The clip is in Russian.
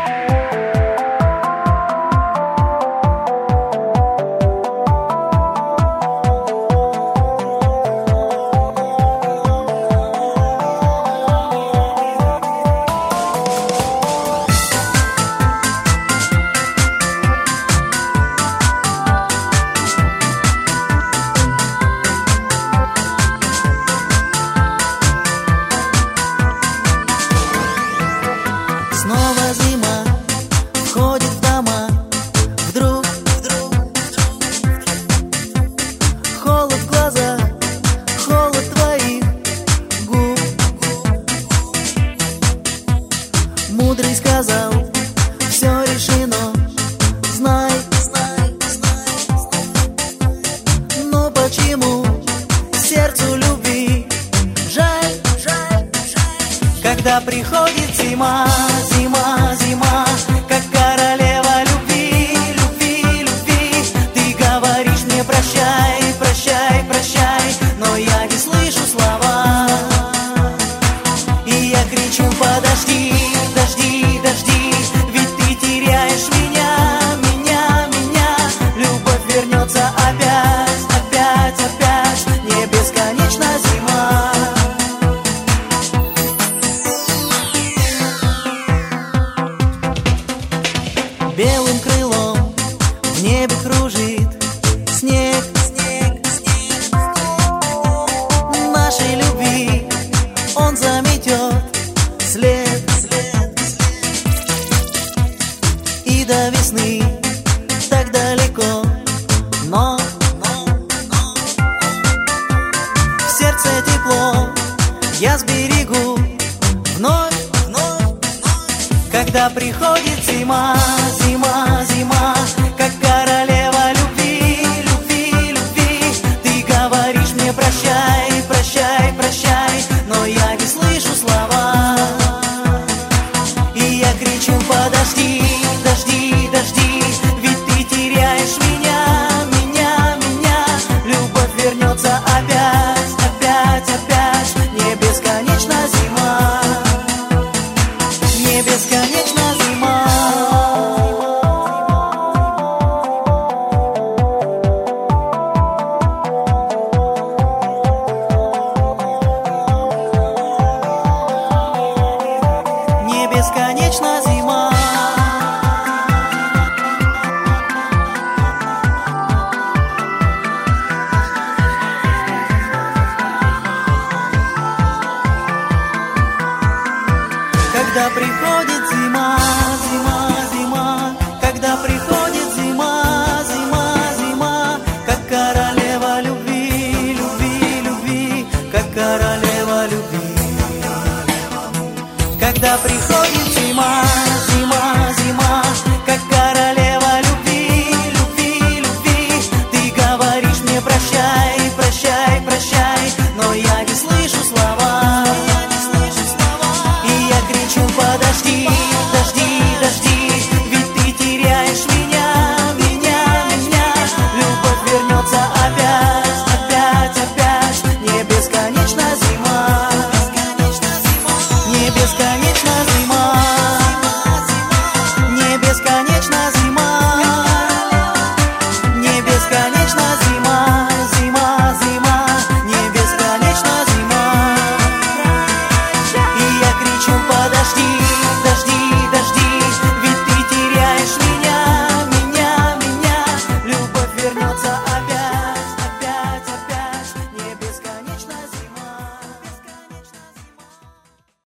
Снова зима входит в дома. Вдруг холод в глазах, холод твоих губ. Мудрый сказал, все решено, знай. Но почему сердцу любви жаль, когда приходит зима, зима, как королева любви, ты говоришь мне прощай, но я не слышу слова, и я кричу подожди, ведь ты теряешь меня, любовь вернется опять, не бесконечна зима. Белым крылом в небе кружит снег нашей любви, он заметет след, и до весны так далеко, но в сердце тепло я сберегу вновь, когда приходит зима, как королева любви, ты говоришь мне прощай, но я не слышу слова, и я кричу подожди, ведь ты теряешь меня, любовь вернется опять, не бесконечна зима, не бесконечна зима. Не бесконечна зима. Когда приходит зима, когда приходит зима, как королева любви, как королева любви, когда приходит